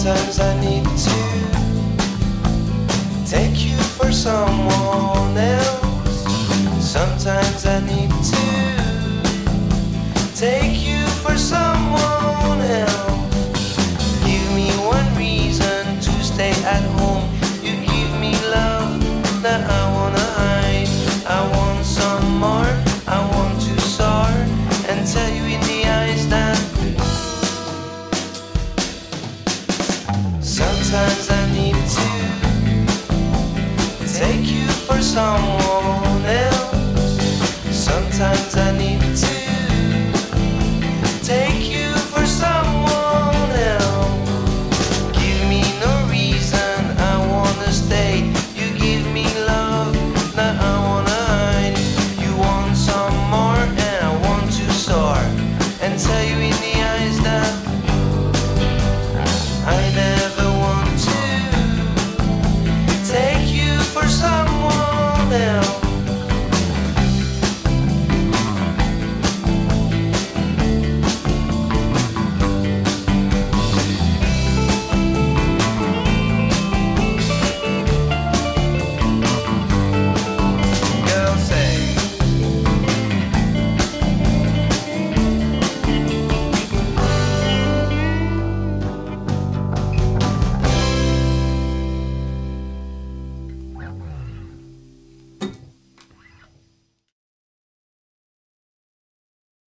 Sometimes I need to take you for someone else. Sometimes I need to take you for someone else. Give me one reason to stay at home. You give me love that I wanna hide. I want some more. I want to soar and tell you in the eyes that sometimes I need to take you for someone else. Sometimes I need to